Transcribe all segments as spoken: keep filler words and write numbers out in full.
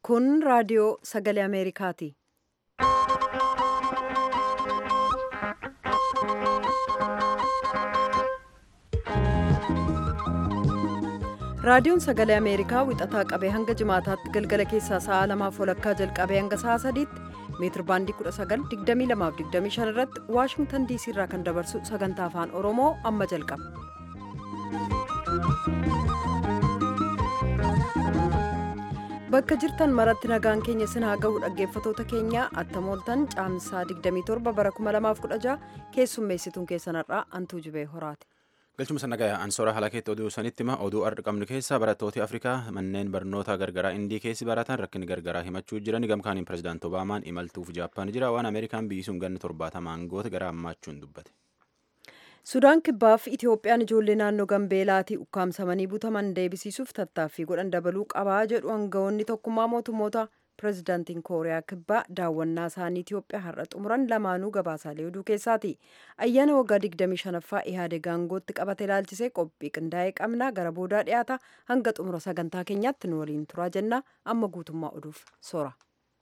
Kun raadiyoo sagalee Ameerikaati. Raadiyoon sagalee Ameerikaa wixataa qabee hanga jimaataatti galgala keessaa sa'a lamaaf walakkaa jalqabee hanga sa'a sadiitti meetir baandii kudha sagal digdamii lamaaf digdamii shan irratti Waashingtan diisii irraa kan dabarsu sagantaa afaan Oromoo amma jalqaba. Bakka jirtan maratti nagaan keenya isin haa gahu dhaggeeffatoota keenya attamooltan caamsaa digdamii torba bara kuma lamaaf kudha jaha keessummeessituun keessanarraa Antuu Jibee Horaati. Galchuma sannagaa ansoora halakeetti oduu sanitti hima oduu ardi qabnu keessa barattooti Afrikaa manneen barnoota gargaraa Indii keessi baratan rakkin gargaraa himachuu jiran gamkaaniin pirezidaanti Obaamaan imaltuuf Jaappaan jira waan Ameerikaan biyyisuun ganna torbaatama aangoota gara ammaachuun dubbate. Sudaan kibbaaf Itoophiyaan ijoollee naannoo Gambeelaatii ukkaamsamanii butaman deebisiisuuf tattaaffii godhan dabaluu qabaa jedhu aangawoonni tokkummaa mootummoota. Pireezidaantiin Kooriyaa Kibbaa daawwannaa isaanii Itoophiyaa har'a xumuran lamaanuu gabaasaalee oduu keessaati. Ayyaana waggaa digdamii shanaffaa Ihaadeg aangootti qabate ilaalchisee qophii qindaa'ee qabnaa gara boodaa dhiyaata hanga xumura sagantaa keenyaatti nu waliin turaa jenna amma guutummaa oduuf soora.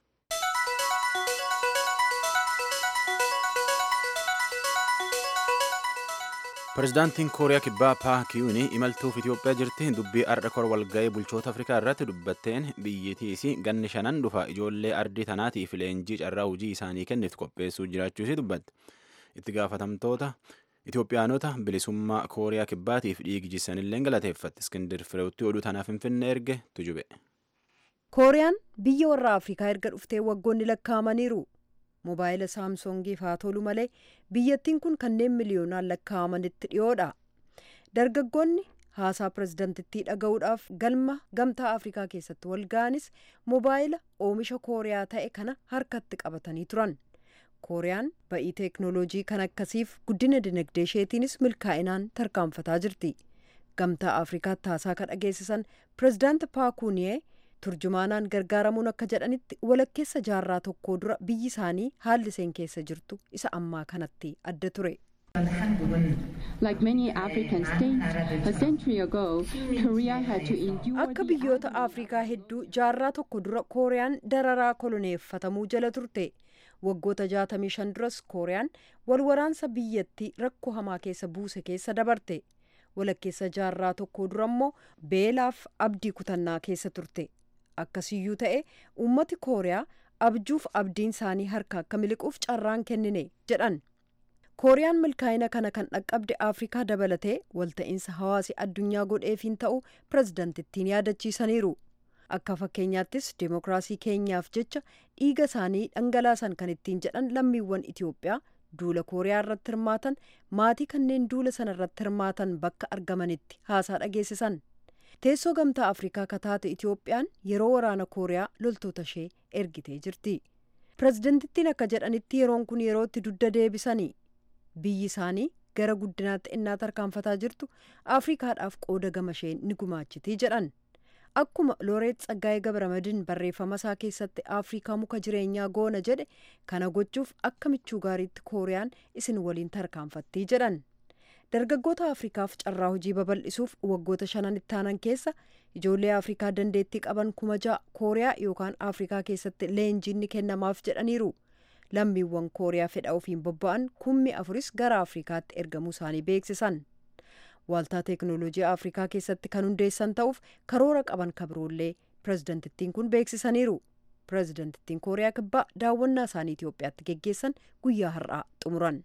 Pireezidaantiin Kooriyaa Kibbaa Paakiyuun imaltuuf Itoophiyaa jirti dubbii har'a kora walga'ii bulchoota Afrikaa irratti dubbatteen biyyattiis ganni shanan dhufa ijoollee ardii tanaatiif leenjii carraa hojii isaanii kenniif qopheessuu jiraachuus dubbatte. Itti gaafatamtoota Itoophiyaanota bilisummaa Kooriyaa Kibbaatiif dhiigi jissanillee galateeffatte. Iskindir Fireewutti oduu tanaaf Finfinnee erge tujube. Kooriyaan biyya warra Afrikaa erga dhuftee waggoonni lakkaa'amaniiru. Mobaayila saamsoongiif haa tolu malee biyyattiin kun kanneen miliyoonaan lakkaa'amanitti dhiyoodha. Dargaggoonni haasaa pireezidantittii dhaga'uudhaaf galma gamtaa Afrikaa keessatti walga'anis mobaayila oomisha Kooriyaa ta'e kana harkatti qabatanii turan. Kooriyaan ba'ii teeknooloojii kan akkasiif guddina dinagdee isheetiinis milkaa'inaan tarkaanfataa jirti. Gamtaa Afrikaatti haasaa kan dhageessisan pireezidaanti Paakuuniyee turjumaanaan gargaaramuun akka jedhanitti walakkeessa jaarraa tokkoo dura biyyi isaanii haalli isheen keessa jirtu isa ammaa kanatti adda ture. Akka biyyoota Afrikaa hedduu jaarraa tokko dura Kooriyaan dararaa koloneeffatamuu jala turte. Waggoota jaatamii shan duras Kooriyaan walwaraansa biyyattii rakkoo hamaa keessa buuse keessa dabarte. Walakkeessa jaarraa tokko dura immoo beelaaf abdii kutannaa keessa turte. Akkasiyyuu ta'e uummati Kooriyaa abjuuf abdiin isaanii harka akka miliquuf carraan kennine jedhan. Kooriyaan milkaa'ina kana kan dhaqqabde Afrikaa dabalatee walta'iinsa hawaasi addunyaa godheefiin ta'uu pireezidantittiin yaadachiisaniiru. Akka fakkeenyaattis deemokiraasii keenyaaf jecha dhiiga isaanii dhangalaasan kan ittiin jedhan lammiiwwan Itoophiyaa duula Kooriyaa irratti hirmaatan maatii kanneen duula sana irratti hirmaatan bakka argamanitti haasaa dhageessisan. Teessoo gamtaa Afrikaa kataate Itoophiyaan yeroo waraana Kooriyaa loltoota ishee ergitee jirti. Pireezidantittiin akka jedhanitti yeroon kun yerootti dugda deebisanii biyyi isaanii gara guddinaatti innaa tarkaanfataa jirtu Afrikaadhaaf qooda gama ishee ni gumaachitii jedhan. Akkuma Looreet Tsaggaayee Gabramadiin barreeffama isaa keessatti Afrikaa muka jireenyaa goona jedhe kana gochuuf akka michuu gaariitti Kooriyaan isin waliin tarkaanfattii jedhan. Dargaggoota Afrikaaf carraa hojii babal'isuuf waggoota shanan itti aanan keessa ijoollee Afrikaa dandeettii qaban kuma ja'a Kooriyaa yookaan Afrikaa keessatti leenjiin ni kennamaaf jedhaniiru. Lammiiwwan Kooriyaa fedha ofiin bobba'an kummi afuris gara Afrikaatti ergamuu isaanii beeksisan. Waaltaa teeknooloojii Afrikaa keessatti kan hundeessan ta'uuf karoora qaban kabiroollee pireezidantittiin kun beeksisaniiru. Pireezidantittiin Kooriyaa Kibbaa daawwannaa isaanii Itoophiyaatti geggeessan guyyaa har'aa xumuran.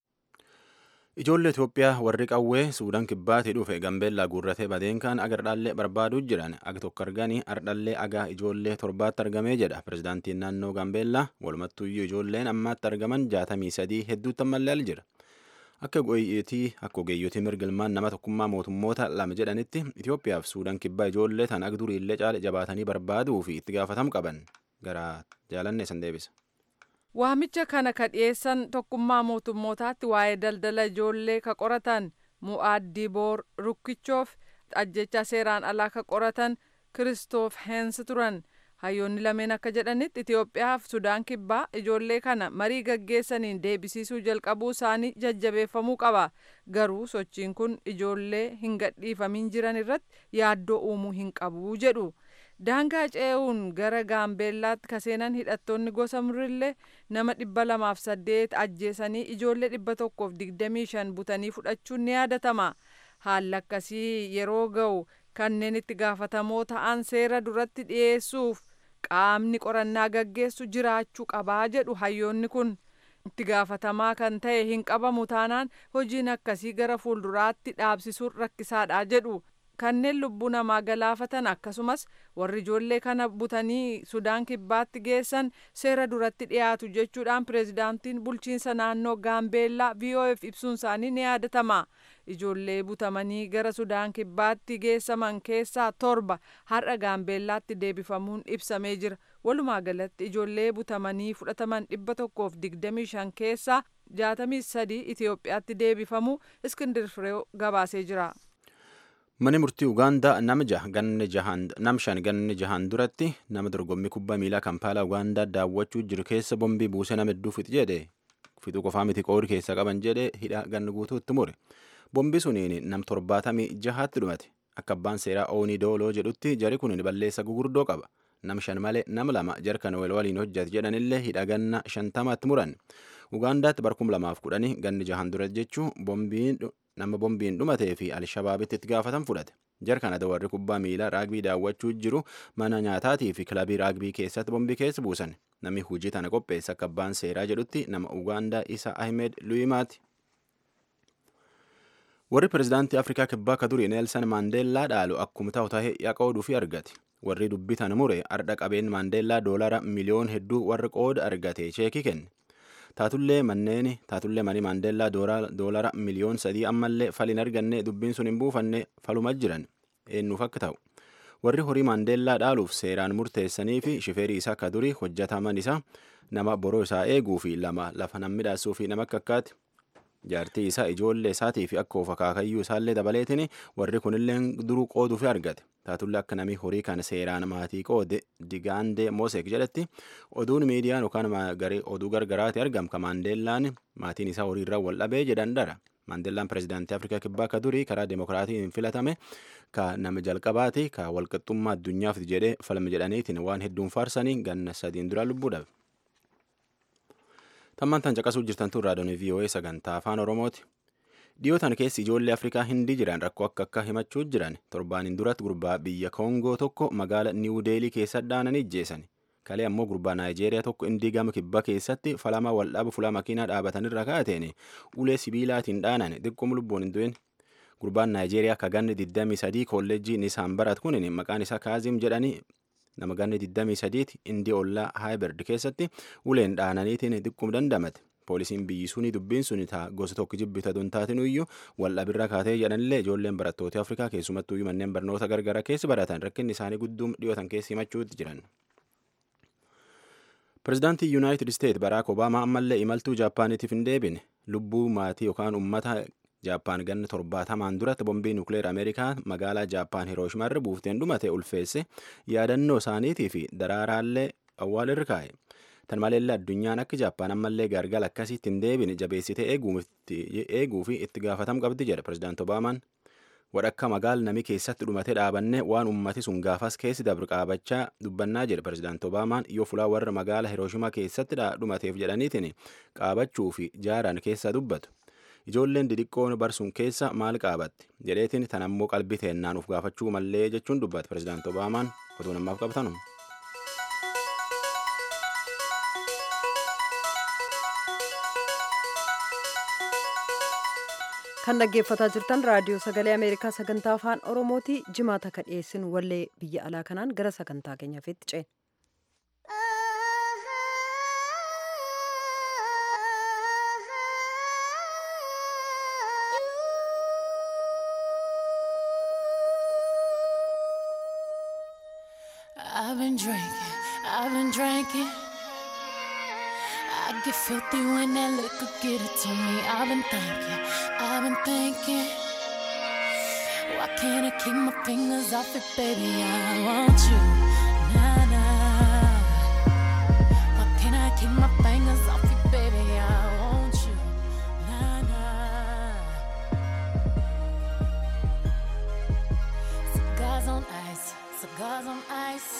Ijoollee Itoophiyaa warri qawwee Suudaan Kibbaatii dhufe Gambeellaa guurratee badeen kaan agardhaallee barbaaduu jiran aga tokko arganii ardhallee agaa ijoollee torbaatti argamee jedha pireezidaantiin naannoo Gambeellaa walumattuyyuu ijoolleen ammaatti argaman jaatamii sadii hedduutti ammallee jira. Akka ogeeyyotii mirgilmaan nama tokkummaa mootummoota lama jedhanitti Itoophiyaaf Suudaan Kibbaa ijoollee tan aga duriillee caala jabaatanii barbaaduu fi itti gaafatamu qaban gara jaalannee san deebisa. Waamicha kana ka dhiyeessan tokkummaa mootummootaatti waa'ee daldala ijoollee ka qoratan Mu'aaddii Boor Rukkichoof ajjecha seeraan alaa ka qoratan Kiristoof Heensi turan. Hayyoonni lameen akka jedhanitti Itoophiyaa fi Sudaan Kibbaa ijoollee kana marii gaggeessaniin deebisiisuu jalqabuu isaanii jajjabeeffamuu qaba. Garuu sochiin kun ijoollee hin gadhiifamin jiran irratti yaaddoo uumuu hin qabu jedhu. daangaa ce'uun gara gaambeellaatti kaseenan hidhattoonni gosa murillee nama dhibba lamaaf saddeet ajjeesanii ijoollee dhibba tokkoof digdamii shan butanii fudhachuun ni yaadatama. Haalli akkasii yeroo ga'u kanneen itti gaafatamoo ta'an seera duratti dhiyeessuuf qaamni qorannaa gaggeessu jiraachuu qabaa jedhu hayyoonni kun. Itti gaafatamaa kan ta'e hin qabamu taanaan hojiin akkasii gara fuulduraatti dhaabsisuun rakkisaadha jedhu. Kanneen lubbuu namaa galaafatan akkasumas warri ijoollee kana butanii Sudaan kibbaatti geessan seera duratti dhiyaatu jechuudhaan pireezidaantiin bulchiinsa naannoo Gaambeellaa V O F ibsuun isaanii ni yaadatama. Ijoollee butamanii gara Sudaan kibbaatti geessaman keessaa torba har'a Gaambeellaatti deebifamuun ibsamee jira. Walumaa galatti ijoollee butamanii fudhataman dhibba tokkoof digdamii shan keessaa jaatamii sadii Itoophiyaatti deebifamu Iskindir Fireew gabaasee jira. Mani murtii Ugaandaa nama jaha ganna jahan nam shan ganna jahan duratti nama dorgommii kubbaa miilaa Kampaalaa Ugaandaa daawwachuu jiru keessa bombii buusee nama hedduu fixi jedhe fixuu qofaa miti qoori keessa qaban jedhe hidha ganna guutuutti mure. Bombii suniin nam torbaatamii jahaatti dhumate. Akka abbaan seeraa Oonii Dooloo jedhutti jari kun balleessa gugurdoo qaba. Nam shan malee nam lama jarkan wal waliin hojjate jedhanillee hidha ganna shantamaatti muran. Ugaandaatti barkum lamaaf kudhanii ganni jahan dura jechuu bombiin nama bombiin dhumatee fi Alshabaabitti itti gaafatan fudhate. Jarkanada warri kubbaa miilaa raagbii daawwachuu jiru mana nyaataatii fi kilabii raagbii keessatti bombii keessa buusan. Namni hojii tana qopheessa akka abbaan seeraa jedhutti nama Ugaandaa isa Ahmed Luyimaati. Warri pireezidaantii Afrikaa kibbaa ka durii Neelsan Maandeellaa dhaalu akkuma ta'u ta'ee yaqooduu fi argate. Warri dubbitan mure ardha qabeen Maandeellaa doolara miliyoon hedduu warri qooda argate cheekii kenne. Taatullee manneen taatullee manii Maandeellaa doolara miliyoon sadii ammallee faliin arganne dubbiin sun hin buufanne faluma jiran eenyuuf akka ta'u. Warri horii Maandeellaa dhaaluuf seeraan murteessanii fi shifeerii isaa akka durii hojjetaman isaa nama boroo isaa eeguu fi lama lafa nam midhaasuu fi nama akka akkaati. Jaartii isaa ijoollee isaatii fi akka of akaakayyuu isaallee dabaleetiin warri kunillee duruu qooduu fi argate. Taatullee akka namni horii kana seeraan maatii qoode Digaandee Moseek jedhetti oduun miidiyaan yookaan oduu gargaraatti argamu ka Maandeellaan maatiin isaa horiirra wal dhabee jedhan dara. Maandeellaan pireezidaantii Afrikaa kibbaa ka durii karaa deemokiraatiin filatame ka nama jalqabaati ka walqixxummaa addunyaaf jedhee falme jedhaniitiin waan hedduun faarsanii ganna sadiin dura lubbuu dhabe. Tammaan tan caqasuu jirtan tun raadiyoon V O A sagantaa afaan Oromooti. Dhiyootan keessi ijoollee Afrikaa Hindii jiran rakkoo akka akka himachuu jiran torbaaniin duratti gurbaa biyya Koongoo tokko magaala Niiw Deelii keessa dhaananii ijjeessan. Kalee ammoo gurbaa Naayijeeriyaa tokko Indii gama kibbaa keessatti falama waldhaaba fulaa makiinaa dhaabatanirra kaateen ulee sibiilaatiin dhaanan xiqqoom lubbuun hin du'in. Gurbaan Naayijeeriyaa ka ganni digdamii sadii kolleejjii Nisaan barat kunin maqaan isaa Kaazim jedhanii nama ganni digdamii sadiiti Indii ollaa Haayiberd keessatti uleen dhaananiitiin xiqqoom dandamate. Poolisiin biyyi suni dubbiin suni taa gosa tokko jibbita duntaatiin iyyuu waldhabirra kaatee jedhanillee ijoolleen barattoota Afrikaa keessumattuu manneen barnoota gargara keessa baratan rakkinni isaanii gudduum dhiyootan keessa himachuutti jiran. Pireezidaantii Yuunaayitid Isteet Baraak Obaamaa ammallee imaltuu Jaappaaniitiif hin deebine lubbuu maatii yookaan uummata Jaappaan ganna torbaatamaan duratti bombii nukleer Ameerikaa magaalaa Jaappaan Hirooshimaarra buufteen dhumate ulfeesse yaadannoo isaaniitii fi daraaraallee awwaalirra kaa'e. Tan maleellee addunyaan akka Jaappaan ammallee gargaara akkasiitti hin deebine jabeessitee eeguu fi itti gaafatam qabdi jedha pireezidaanti Obaamaan. Wadhakka magaala nami keessatti dhumatee dhaabanne waan ummati sun gaafas keessi dabru qaabachaa dubbannaa jedha pireezidaanti Obaamaan yoo fulaa warra magaala Hirooshimaa keessatti dhumateef jedhaniitiin qaabachuu fi jaaraan keessaa dubbatu. Ijoolleen didiqqoon barsuun keessa maal qaabatti jedheetiin tan ammoo qalbii teennaan uf gaafachuu mallee jechuun dubbata pireezidaanti Obaamaan otoo namaaf qabatanu. Kan dhaggeeffataa jirtan raadiyoo sagalee Ameerikaa sagantaa afaan Oromooti. Jimaata ka dhiyeessin wallee biyya alaa kanaan gara sagantaa keenyaatti ceena. I've been drinking, I've been drinking. I get filthy when that liquor get it to me. I've been thinking, I've been thinking. Why can't I keep my fingers off it, baby? I want you, nah, nah. Why can't I keep my fingers off it, baby? I want you, nah, nah. Cigars on ice, cigars on ice.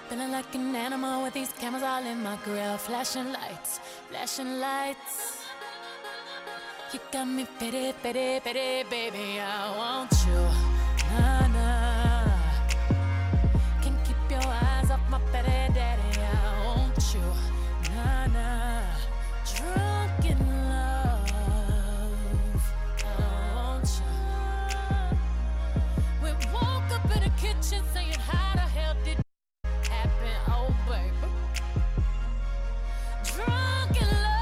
Feeling like an animal with these cameras all in my grill. Flashing lights, flashing lights. You got me pity, pity, pity, baby, I want you. Nah, nah. Can't keep your eyes off my pity, daddy, I want you. Nah, nah. Drunk in love, I want you. We woke up in the kitchen saying how the hell did it happen, oh baby. Drunk in love.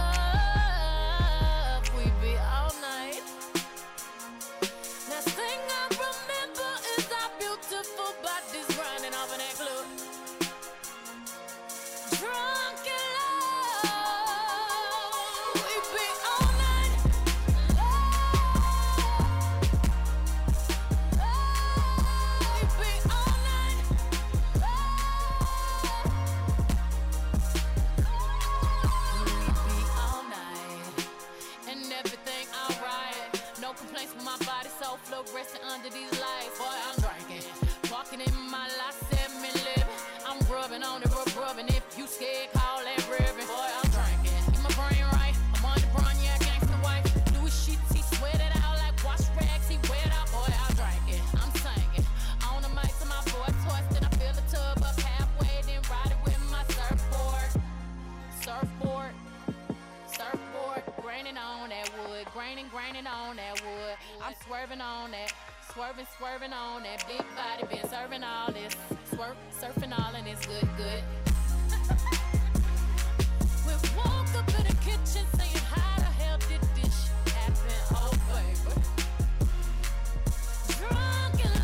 Resting under these lights, boy, I'm drinking. Walking in my last seven living. I'm grubbing on the rub rubbing. If you scared, call that ribbon. Boy, I'm drinking. Get my brain right. I'm on the run, yeah, gangsta wife. Louis sheets, he sweat it out like wash rags. He wet out, boy, I'm drinking. I'm singing. On the mic to my boy twisting. I fill the tub up halfway, then ride it with my surfboard. Surfboard. Surfboard. Graining on that wood. Graining, graining on that wood. I'm swerving on that, swerving, swerving on that big body, been serving all this, swerve, surfing all and it's good, good. We woke up in the kitchen saying how the hell did this shit happen, oh baby. Drunk in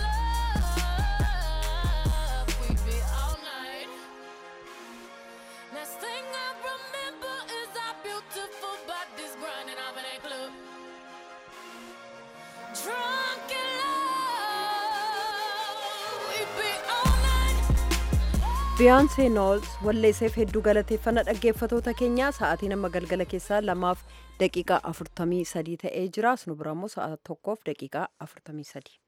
love, we be all night. Last thing I remember is our beautiful bodies grinding off in that club. Drunk in love, we be all night. Beyonce Knowles walleesseef hedduu galateeffannaa dhaggeeffatoota keenyaa sa'aatiin amma galgala keessaa lamaaf daqiiqaa afurtamii sadii ta'ee jira. Asnu biraammoo sa'a tokkoof daqiiqaa afurtamii sadii.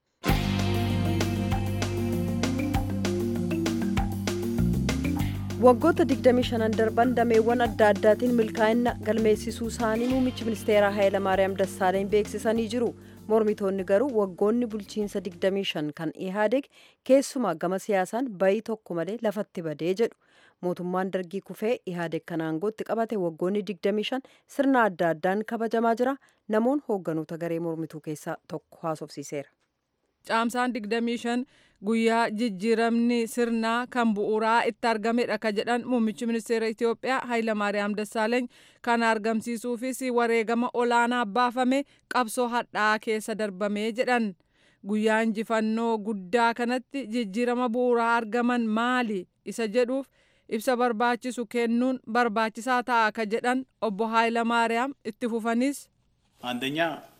Waggoota digdamii shanan darban dameewwan adda addaatiin milkaa'ina galmeessisuu isaanii muummichi ministeeraa Hayilamaariyaam Dassaaleny beeksisanii jiru. Mormitoonni garuu waggoonni bulchiinsa digdamii shan kan Ihaadeg keessumaa gama siyaasaan bayii tokko malee lafatti badee jedhu. Mootummaan dargii kufee Ihaadeg kan aangootti qabate waggoonni digdamii shan sirna adda addaan kabajamaa jira. Namoonni hoogganoota garee mormituu keessaa tokko haasofsiiseera. Caamsaan digdamii shan guyyaa jijjiiramni sirnaa kan bu'uuraa itti argamedha ka jedhan muummichi ministeera Itoophiyaa Hayilamaariyaam Dassaaleny kan argamsiisuufis wareegama olaanaa baafame qabsoo hadhaa keessa darbamee jedhan. Guyyaa injifannoo guddaa kanatti jijjiirama bu'uuraa argaman maali isa jedhuuf ibsa barbaachisu kennuun barbaachisaa ta'a ka jedhan obbo Hayilamaariyaam itti fufanis አንደኛ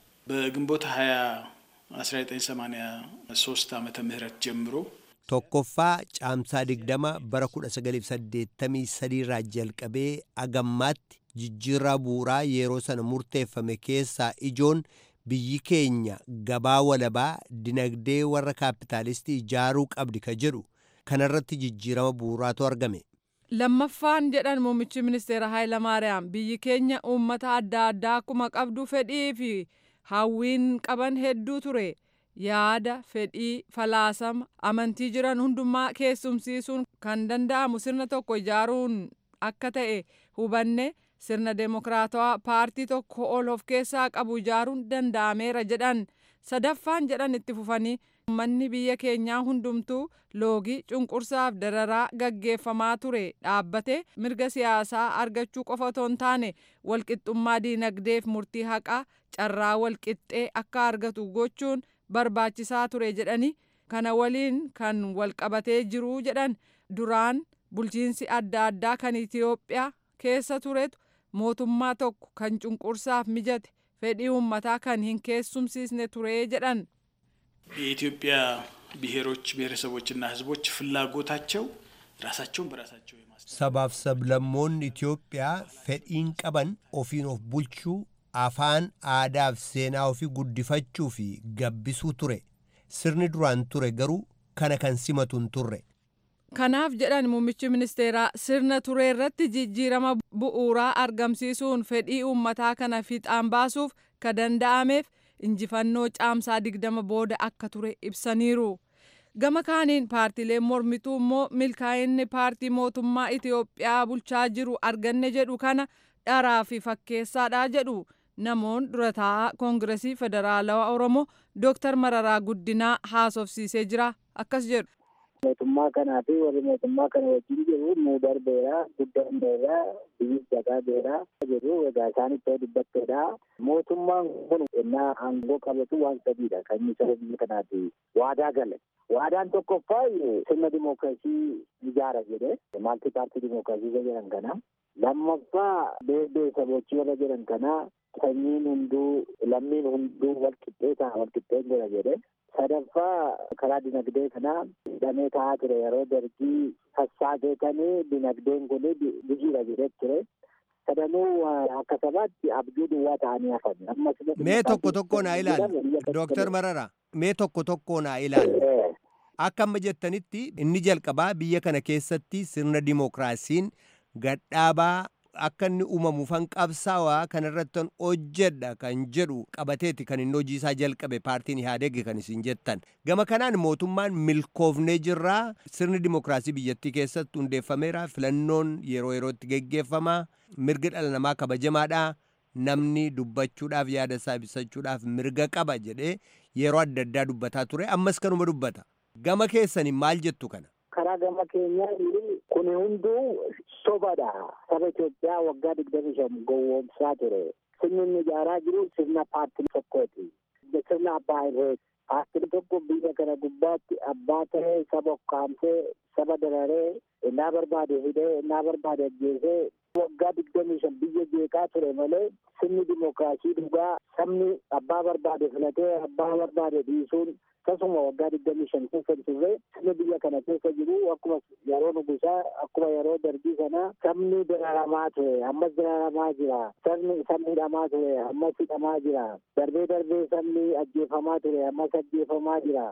በግንቦት ሃያ አስራ ዘጠኝ ሰማንያ ሶስት ዓመተ ምህረት ጀምሮ tokkoffaa caamsaa digdama bara kudha sagalii fi saddeettamii sadii irraa jalqabee agammaatti jijjiirraa bu'uuraa yeroo sana murteeffame keessaa ijoon biyyi keenya gabaa walabaa dinagdee warra kaapitaalistii ijaaruu qabdi ka jedhu kanarratti jijjiirama bu'uuraatu argame. Lammaffaan jedhan muummichi ministeera Hayilamaariyaam biyyi keenya uummata adda addaa akkuma qabdu fedhii fi hawwiin qaban hedduu ture. Yaada, fedhii, falaasama, amantii jiran hundumaa keessumsiisuun kan danda'amu sirna tokko ijaaruun akka ta'e hubanne sirna demokraatawaa paartii tokko ol of keessaa qabu ijaaruun danda'ameera jedhan. Sadaffaan jedhan itti fufanii uummanni biyya keenyaa hundumtuu loogii cunqursaaf dararaa gaggeeffamaa ture dhaabbate mirga siyaasaa argachuu qofa otoo hin taane walqixxummaa diinagdeef murtii haqaa carraa walqixxee akka argatu gochuun barbaachisaa ture jedhani. Kana waliin kan walqabatee jiru jedhan duraan bulchiinsi adda addaa kan Itoophiyaa keessa turetu mootummaa tokko kan cunqursaaf mijate fedhii uummataa kan hin keessumsiisne ture jedhan. የኢትዮጵያ ብሔሮች ብሔረሰቦችና ህዝቦች ፍላጎታቸው ራሳቸውን በራሳቸው የማስተዳደር sabaaf sablammoonni Itoophiyaa fedhiin qaban ofiin of bulchuu afaan aadaaf seenaa ofii guddifachuu fi gabbisuu ture. Sirni duraan ture garuu kana kan simatu hin turre. Kanaaf jedhan muummichi ministeeraa sirna turee irratti jijjiirama bu'uuraa argamsiisuun fedhii uummataa kana fiixaan baasuuf ka danda'ameef injifannoo caamsaa digdama booda akka ture ibsaniiru. Gama kaaniin paartiileen mormituu immoo milkaa'inni paartii mootummaa Itoophiyaa bulchaa jiru arganne jedhu kana dharaa fi fakkeessaadha jedhu namoon dura taa'aa koongiresii federaalawaa Oromoo Dooktar Mararaa Guddinaa haasofsiisee jira akkas jedhu. Mootummaa kanaa fi warri mootummaa kana wajjin jiru nuu darbeera guddanneera biyyi jagaabeera jedhu egaa isaan itti dubbatteedha. Mootummaan kun innaa aangoo qabatu waan sadiidha kan inni saba biyya kanaati waadaa gale. Waadaan tokkoffaa sirna dimookiraasii ijaara jedhe maalti paartii dimookiraasii jedhan kana. Lammaffaa beektee sabochii warra jedhan kana sanyiin hunduu lammiin hunduu walqixxee ta'a walqixxeen jira jedhe. Sadaffaa karaa dinagdee kanaa hidhamee taa'aa ture yeroo dargii sassaabeetanii dinagdeen kun bijiira jedhee ture. Sadanuu akka sabaatti abjuu duwwaa ta'anii hafan. Mee tokko tokko naa ilaalu Dooktar Mararaa mee tokko tokko naa ilaalu. Akka amma jettanitti inni jalqabaa biyya kana keessatti sirna dimookiraasiin gadhaabaa akka inni uumamuuf qabsaawaa kanarratti hojjedha kan jedhu qabateeti kan inni hojii isaa jalqabe paartiin Ihaadeeg kan isin jettan. Gama kanaan mootummaan milkoofnee jirraa sirni dimookiraasii biyyattii keessatti hundeeffameera filannoon yeroo yerootti geggeeffamaa mirga dhala namaa kabajamaadha namni dubbachuudhaaf yaada isaa ibsachuudhaaf mirga qaba jedhee yeroo adda addaa dubbataa ture ammas kanuma dubbata. Gama keessanii maal jettu kana? Karaa gama keenyaa kun hunduu sobadha. Saba Itoophiyaa waggaa digdamii shan gowwoomsaa ture. Sirni inni ijaaraa jiru sirna paartii tokkooti. Sirna abbaa irree. Paartiin tokko biyya kana gubbaatti abbaa ta'ee saba ukkaamsee saba dararee innaa barbaade hidhee innaa barbaade ajjeesee waggaa digdamii shan biyya jeeqaa ture malee sirni dimookiraasii dhugaa sabni abbaa barbaade filatee abbaa barbaade dhiisuun akkasuma waggaa digdamii shan keessa turre sirni biyya kana keessa jiru akkuma yeroo nugusaa akkuma yeroo darbii sanaa sabni dararamaa ture ammas dararamaa jira sabni sabni hidhamaa ture ammas hidhamaa jira darbee darbee sabni ajjeefamaa ture ammas ajjeefamaa jira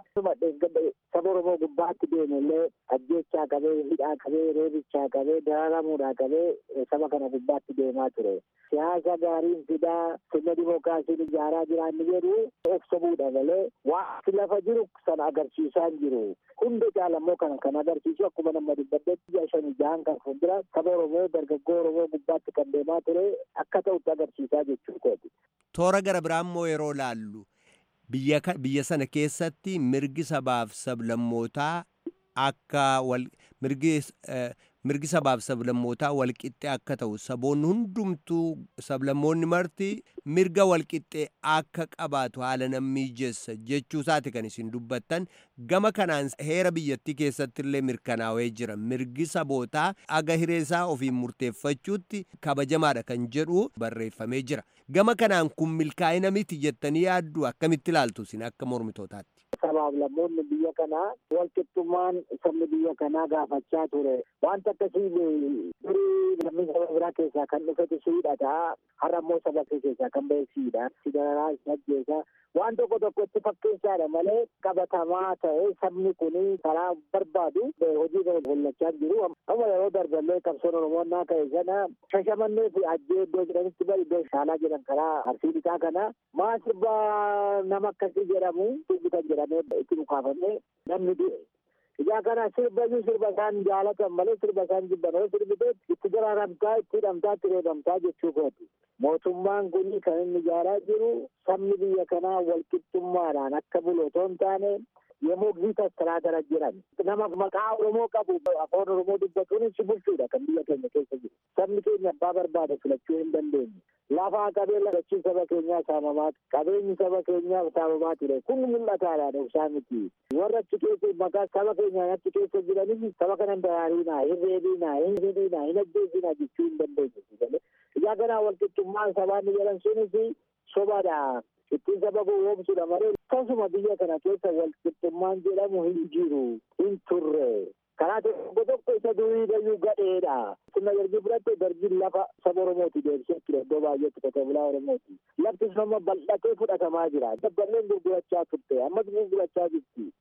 saba Oromoo gubbaatti deemellee ajjeechaa qabee hidhaa qabee reebichaa qabee dararamuudhaa qabee saba kana gubbaatti deemaa ture. Siyaasa gaariin fidaa sirna dimookiraasiin ijaaraa jiraanni jedhu of sobuudha malee waan lafa jiru sana agarsiisaa hin jiru. Hundi caalammoo kana kan agarsiisu akkuma nama dubbaddeetti ji'a shanii jahan kan fuuldura saba Oromoo dargaggoo Oromoo gubbaatti kan deemaa ture akka ta'utti agarsiisaa jechuu kooti. Toora gara biraammoo yeroo laallu biyya biyya sana keessatti mirgi sabaaf sablammootaa akka wal mirgi mirgi sabaaf sablammootaa walqixxee akka ta'u saboonni hundumtuu sablammoonni marti mirga walqixxee akka qabaatu haala nan mijeessa jechuu isaati kan isin dubbattan. Gama kanaan heera biyyattii keessatti illee mirkanaa'ee jira mirgi sabootaa aga hireesaa ofiin murteeffachuutti kabajamaadha kan jedhu barreeffamee jira. Gama kanaan kun milkaa'ina miti jettanii yaaddu akkamitti ilaaltu isin akka mormitootaatti? Sabaaf lammoonni biyya kanaa walqixxummaan sabni biyya kanaa gaafachaa ture. Wanta akkasii durii lammii saba biraa keessaa kan dhufetu siidhata. Har'a immoo saba keessaa kan ba'e siidha. Sidararaa ajjeesaa waan tokko tokko itti fakkeessaadha malee qabatamaa ta'e sabni kun karaa barbaadu hojii kana hollachaa jiru. Amma yeroo darballee qabsoon Oromoonnaa ka'e sana shashamannee fi ajjee iddoo jedhanitti bari iddoo shaalaa jedhan karaa arsii lixaa kana maa sirba nama akkasii jedhamu sirbitan jedhamee itti dhukaafamee namni du'e. Ijaa kana sirba iyyuu sirba isaan jaalatan malee sirba isaan jibban yoo sirbitee itti daraaramtaa itti hidhamtaa itti reebamtaa jechuu kooti. Mootummaan kun kan inni ijaaraa jiru sabni biyya kanaa walqixxummaadhaan akka bulu otoo hin taane yommuu giitas karaa gara jiran nama maqaa Oromoo qabu afaan Oromoo dubbatuun si bulchuudha kan biyya keenya keessa jiru. Sabni keenya abbaa barbaade filachuu hin dandeenye. Lafaa qabee lafachiin saba keenyaa saamamaa qabeenyi saba keenyaa saamamaa ture kun mul'ataadha dhoksaa miti. Warra achi keessa maqaa saba keenyaa achi keessa jiranis saba kana hin daraarinaa hin reebinaa hin hidhinaa hin ajjeesinaa jechuu hin dandeenye. Ijaa kanaa walqixxummaan sabaanni jedhan sunis sobaadha. Ittiin saba gowwoomsuudha malee akkasuma biyya kana keessa walqixxummaan jedhamu hin jiru hin turre. Karaa tokko tokko isa durii gayyuu gadheedha. Sirna dargii fudhatte dargiin lafa saba Oromooti deebisee ture iddoo baay'eetti qote bulaa Oromooti. Lafti sun amma bal'atee fudhatamaa jira. Dabballeen gurgurachaa turte ammas gurgurachaa jirti.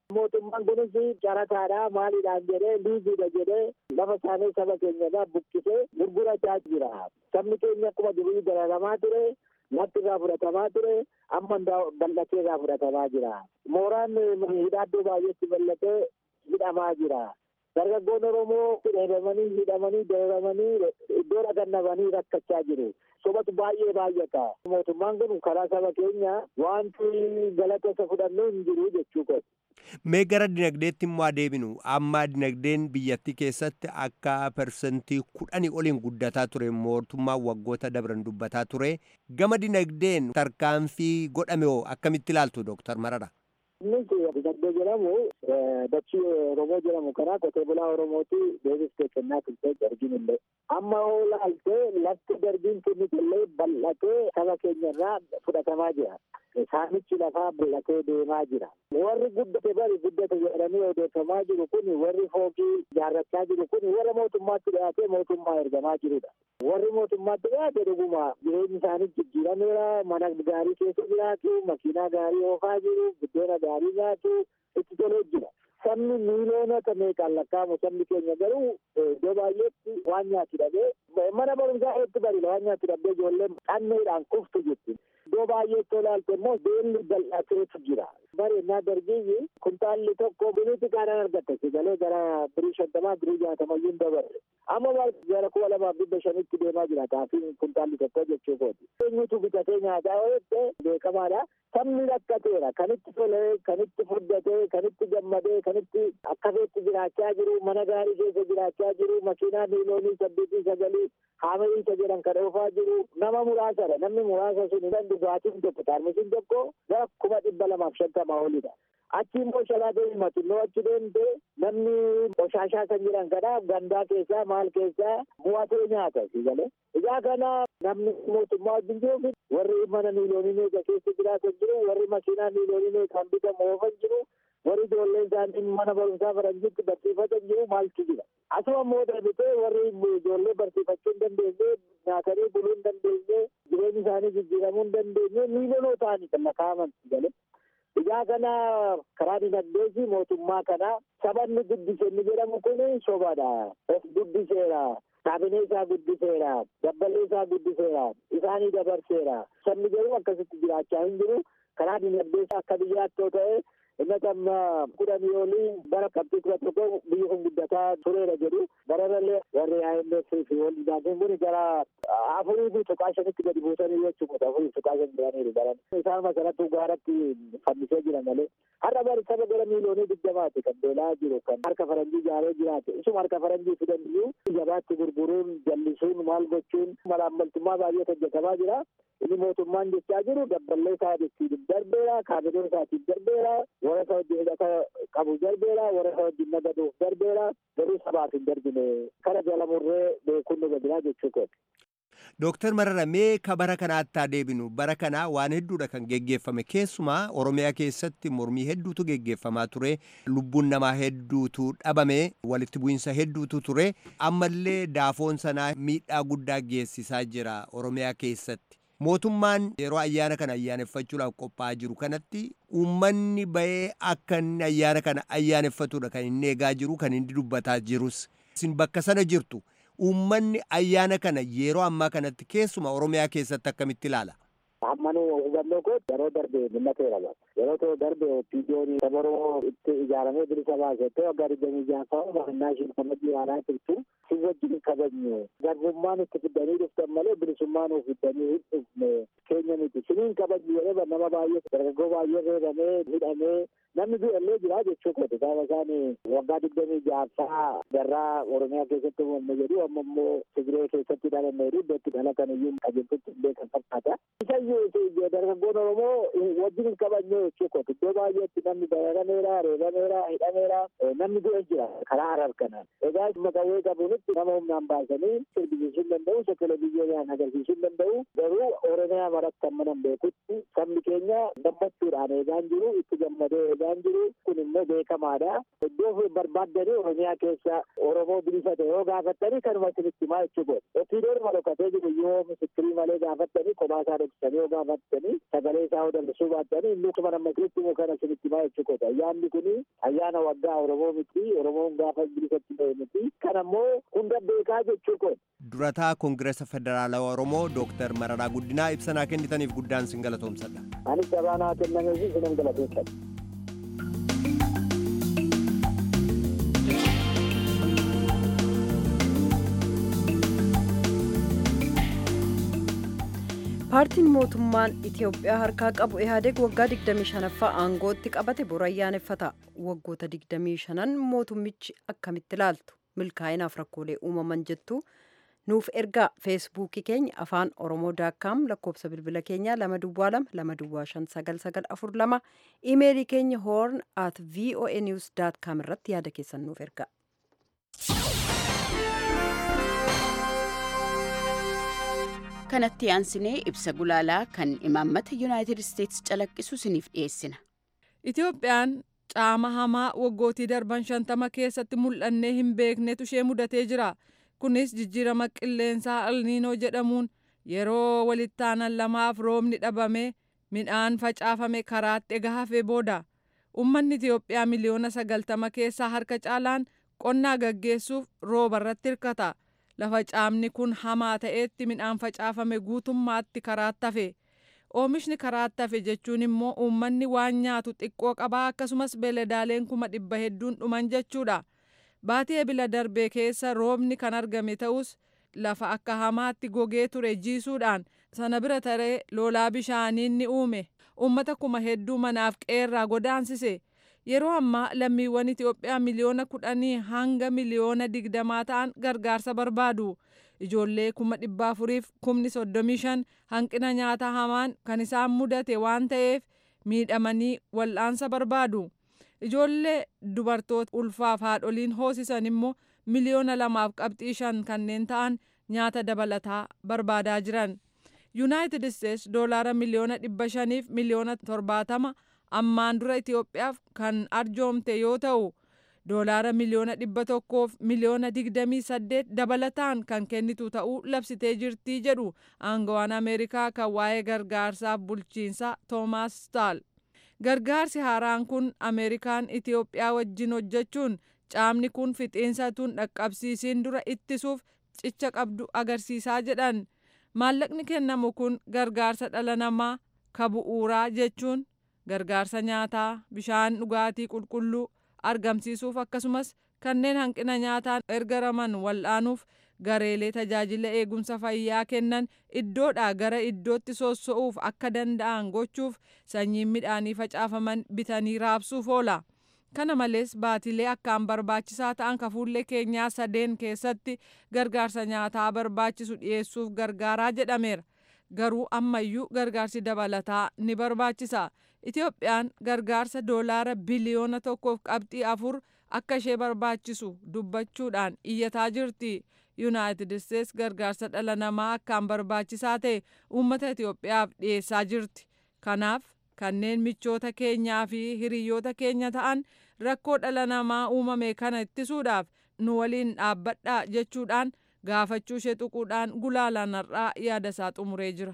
Mootummaan kunis carataadha maalidhaan jedhee liiziidha jedhee lafa isaanii saba keenyarraa buqqisee gurgurachaa jira. Sabni keenya akkuma durii dararamaa ture, lafti irraa fudhatamaa ture, amma bal'atee irraa fudhatamaa jira. Mooraan hidhaa iddoo baay'eetti bal'atee hidhamaa jira. Dargaggoon Oromoo hidhamanii hidhamanii dooramanii iddoo dhagannabanii rakkachaa jiru. Sobatu baay'ee baay'ata. Mootummaan kun karaa saba keenya wanti galata isa fudhannu hin jiru jechuu kooti. Mee gara dinagdeetti immoo adeeminu amma dinagdeen biyyattii keessatti akka persentii kudhanii oliin guddataa ture mootummaan waggoota dabran dubbataa ture. Gama dinagdeen tarkaanfii godhame hoo akkamitti ilaaltu Dooktar Marara? Innis dinagdee jedhamu dachii Oromoo jedhamu karaa qotee bulaa Oromooti deebistee kennaa turte darginillee. Amma hoo ilaaltee lafti dargiin kennitellee bal'atee saba keenyarraa fudhatamaa jira. Saamichi lafaa bal'atee deemaa jira. Warri guddate bari guddate jedhanii odeeffamaa jiru kun warri fookii ijaarrachaa jiru kun warra mootummaatti dhiyaatee mootummaa ergamaa jirudha. Warri mootummaatti dhiyaate dhuguma jireenyi isaanii jijjiirameera, mana gaarii keessa jiraatu, makiinaa gaarii oofaa jiru, buddeena gaarii nyaatu itti tolee jira. Sabni miiliyoonota meeqaan lakkaa'amu sabni keenya garuu iddoo baay'eetti waan nyaatu dhabee mana barumsaa hedduu bari waan nyaatu dhabee ijoolleen qanneedhaan kuftu jetti. Iddoo baay'eetti olaalte immoo beelli bal'ateetu jira. Bareennaa dargiyyi kuntaalli tokko biniiti kaadhaan argatte sigalee gara birii shantamaa birii jaatamayyuu hin dabarre. Amma gara kuma lamaaf dhibba shanitti deemaa jira taafiin kuntaalli tokko jechuu kooti. Eenyutu bitatee nyaataa ooyette beekamaadha. Sabni rakkateera kan itti tolee, kan itti fuddatee, kan itti gammadee, kan itti akkafeetti jiraachaa jiru, mana gaarii keessa jiraachaa jiru, makiinaa miiliyoonii saddeetii sagalii haamiliisa jedhan kan oofaa jiru nama muraasadha. Namni muraasa sun kan dhugaatiin tokko taarmisiin tokko gara kuma dhibba lamaaf shantamaa olidha. Achi immoo shalaatee himatu immoo achi deemte namni qoshaashaa kan jedhan kana gandaa keessaa maal keessaa bu'atee nyaata sigalee. Ijaa kana namni mootummaa wajjin jiruuf warri mana miiliyoonii meeqa keessa jiraatan jiru, warri makiinaa miiliyoonii meeqaan bitamu oofan jiru, warri ijoollee isaanii mana barumsaa faranjiitti barsiifatan jiru maaltu jira. Asuma immoo darbitee warri ijoollee barsiifachuu hin dandeenye, nyaatanii buluu hin dandeenye, jireenyi isaanii jijjiiramuu hin dandeenye miiliyoonoo ta'anii kan lakkaa'aman sigalee. Ijaa kana karaa dinagdeefi mootummaa kana sabanni guddise inni jedhamu kun sobadha. Of guddiseera. Kaabinee isaa guddiseera. Dabballee isaa guddiseera. Isaanii dabarseera. Sabni garuu akkasitti jiraachaa hin jiru. Karaa dinagdee akka biyyaatti yoo ta'e inni amma kudhanii olii bara qabxii kudha tokko biyyi kun guddataa tureera jedhu bararallee warri I M F fi walii daantiin kun gara afurii fi tuqaa shanitti gadi buusanii jechuudha. Afurii tuqaa shan jiraniiru baran. Isaan masalatti gaaratti fannisee jiran malee. Har'a bari saba gara miiliyoonii digdamaati kan beelaa jiru kan harka faranjii ijaaree jiraate. Isuma harka faranjii fidan iyyuu gabaatti gurguruun, jallisuun, maal gochuun malaammaltummaa baay'ee hojjetamaa jira. Inni mootummaan jechaa jiru dabballee isaa ittiin darbeera, kaabinee isaatiin darbeera, warra isa wajjin hidhata qabu darbeera, warra isa wajjin nagaduuf darbeera, garuu sabaaf hin darbine. Kana jala murree beekuun nu gadinaa jechuu kooti. Dooktar Marara mee ka bara kanaatti adeebinu bara kanaa waan hedduudha kan geggeeffame keessumaa Oromiyaa keessatti mormii hedduutu geggeeffamaa ture lubbuun namaa hedduutu dhabame walitti bu'iinsa hedduutu ture ammallee daafoon sanaa miidhaa guddaa geessisaa jira Oromiyaa keessatti. Mootummaan yeroo ayyaana kana ayyaaneffachuudhaaf qophaa'aa jiru kanatti uummanni ba'ee akka inni ayyaana kana ayyaaneffatudha kan inni eegaa jiru kan inni dubbataa jirus isin bakka sana jirtu. Uummanni ayyaana kana yeroo ammaa kanatti keessuma Oromiyaa keessatti akkamitti ilaala? Ammanuu hubannoo kooti yeroo darbe mul'ateera laata. Yeroo ta'u darbe opiidiyoon saba Oromoo itti ijaaramee bilisa baasettee waggaa digdamii ja'affaa mahannaa ishiin kabajii aanaa turtu si wajjin kabajne. Garbummaan itti fiddanii dhuftan malee bilisummaan of fiddanii hin dhufne keenya miti. Siniin kabajni jedhee nama baay'ee dargaggoo baay'ee reebamee hidhamee namni du'allee jira jechuu kooti. Gaafa isaan waggaa digdamii ja'affaa garraa Oromiyaa keessatti uumamne jedhu amma immoo Tigiree keessatti dhalanne jedhu iddootti dhalatan iyyuu qajeeltutti illee kan fakkaata. Dargaggoon Oromoo wajjin kabajnee jechuu kooti. Iddoo baay'eetti namni dararameera, reebameera, hidhameera, namni du'e jira karaa Harar kana. Egaa maqawwee qabuunitti nama humnaan baasanii sirbisiisuu hin danda'u, televizyiinaan agarsiisuu hin danda'u. Garuu Oromiyaa maratti amma nan beekutti sabni keenya gammachuudhaan eegaan jiru, itti gammadee eegaan jiru. Kun immoo beekamaadha. Iddoo barbaaddanii Oromiyaa keessa Oromoo bilisa ta'e yoo gaafattanii kanuma isinitti himaa jechuu kooti. Opiidiyoon malokatee jiru yoo misikirii malee gaafattanii kophaa isaa dhoksanii yoo gaafattanii baattanii sagalee isaa dabarsuu baattanii inni kuma namatti immoo kana isinitti maa jechuu koota. Ayyaanni kun ayyaana waggaa Oromoo miti. Oromoon gaafa bilisatti ba'e miti. Kan ammoo hunda beekaa jechuu koota. Durataa Koongireesa Federaalawaa Oromoo Dooktar Mararaa Guddinaa ibsanaa kennitaniif guddaan sin galatoomsadha. Anis gabaanaa kennameefi sinan galateeffadha. paartiin mootummaan Itiyoophiyaa harkaa qabu Ihaadeg waggaa digdamii shanaffaa aangootti qabate bor ayyaaneffata. Waggoota digdamii shanan mootummichi akkamitti ilaaltu? Milkaa'inaaf rakkoolee uumaman jettu nuuf ergaa. feesbuukii keenya afaan oromoo daakkaam lakkoobsa bilbila keenya lama duwwaa lama lama duwwaa shan sagal sagal afur lama iimeelii keenya hoorn at voa news daat kaam irratti yaada keessan nuuf ergaa. kanatti aansinee ibsa gulaalaa kan imaammata yuunaayitid isteetsi calaqqisu siniif dhiyeessina. Itiyoophiyaan caama hamaa waggootii darban shantama keessatti mul'annee hin beeknetu ishee mudatee jira. Kunis jijjiirama qilleensaa alniinoo jedhamuun yeroo walittaanan lamaaf roobni dhabame midhaan facaafame karaatti ega hafee booda. Uummanni Itiyoophiyaa miliyoona sagaltama keessaa harka caalaan qonnaa gaggeessuuf rooba irratti hirkata. Lafa caamni kun hamaa ta'etti midhaan facaafame guutummaatti karaatti hafe. Oomishni karaatti hafe jechuun immoo uummanni waan nyaatu xiqqoo qabaa akkasumas beeladaaleen kuma dhibba hedduun dhuman jechuudha. Baatii ebila darbee keessa roobni kan argame ta'us lafa akka hamaatti gogee ture jiisuudhaan sana bira taree lolaa bishaaniin ni uume. Uummata kuma hedduu manaaf qeerraa godaansise. Yeroo ammaa lammiiwwan Itiyoophiyaa miliyoona kudhanii hanga miliyoona digdamaa ta'an gargaarsa barbaadu. Ijoollee kuma dhibba afuriif kumni soddomii shan hanqina nyaata hamaan kan isaan mudate waan ta'eef miidhamanii wal'aansa barbaadu. Ijoollee dubartoota ulfaaf haadholiin hoosisan immoo miliyoona lamaaf qabxii shan kanneen ta'an nyaata dabalataa barbaadaa jiran. Yuunaayitid Isteetsi doolaara miliyoona dhibba shaniif miliyoona torbaatama ammaan dura Itiyoophiyaaf kan arjoomte yoo ta'u doolaara miliyoona dhibba tokkoof miliyoona digdamii saddeet dabalataan kan kennitu ta'uu labsitee jirtii jedhu aangawaan Ameerikaa kan waa'ee gargaarsaaf bulchiinsaa Toomaas Staal. Gargaarsi haaraan kun Ameerikaan Itiyoophiyaa wajjin hojjechuun caamni kun fixiinsatuun dhaqqabsiisiin dura ittisuuf cicha qabdu agarsiisaa jedhan. Maallaqni kennamu kun gargaarsa dhala namaa ka bu'uuraa jechuun gargaarsa nyaataa, bishaan dhugaatii qulqulluu argamsiisuuf akkasumas kanneen hanqina nyaataan ergaraman wal'aanuuf gareelee tajaajila eegumsa fayyaa kennan iddoodhaa gara iddootti sossoo'uuf akka danda'an gochuuf sanyiin midhaanii facaafaman bitanii raabsuuf oola. Kana malees baatilee akkaan barbaachisaa ta'an kafuullee keenyaa sadeen keessatti gargaarsa nyaataa barbaachisu dhiyeessuuf gargaaraa jedhameera. Garuu ammayyuu gargaarsi dabalataa ni barbaachisa. Itiyoophiyaan gargaarsa doolaara biliyoona tokkoof qabxii afur akka ishee barbaachisu dubbachuudhaan iyyataa jirti. Yuunaayitid Isteetsi gargaarsa dhala namaa akkaan barbaachisaa ta'e uummata Itiyoophiyaaf dhiyeessaa jirti. Kanaaf kanneen michoota keenyaa fi hiriyoota keenya ta'an rakkoo dhala namaa uumame kana ittisuudhaaf nu waliin dhaabbadhaa jechuudhaan gaafachuu ishee tuquudhaan gulaalaan har'aa yaada isaa xumuree jira.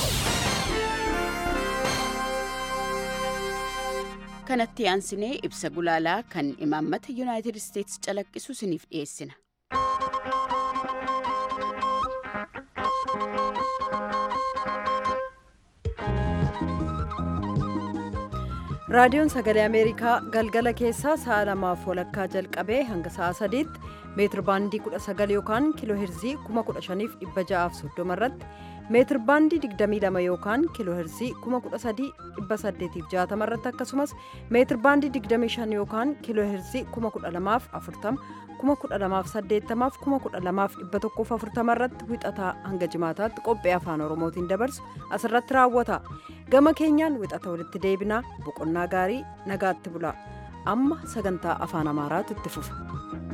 Kanatti aansinee ibsa gulaalaa kan imaammata Yuunaayitid Isteetsi calaqqisu siniif dhiyeessina. raadiyoon sagalee ameerikaa galgala keessaa sa'a lamaaf walakkaa jalqabee hanga sa'a sadiitti meetir baandii kudha sagal yookaan kiiloo heerzii kuma kudha shaniif dhibba ja'aaf soddoma irratti meetir baandii digdamii lama yookaan kiiloo heerzii kuma kudha sadii dhibba saddeetiif jaatama irratti akkasumas meetir baandii digdamii shan yookaan kiiloo heerzii kuma kudha lamaaf afurtama kuma kudha lamaaf saddeettamaaf kuma kudha lamaaf dhibba tokkoof afurtama irratti wixataa hanga jimaataatti qophii afaan oromootiin dabarsu asirratti raawwata. Gama keenyaan wixata walitti deebinaa boqonnaa gaarii nagaatti bulaa amma sagantaa afaan amaaraatu itti fufa.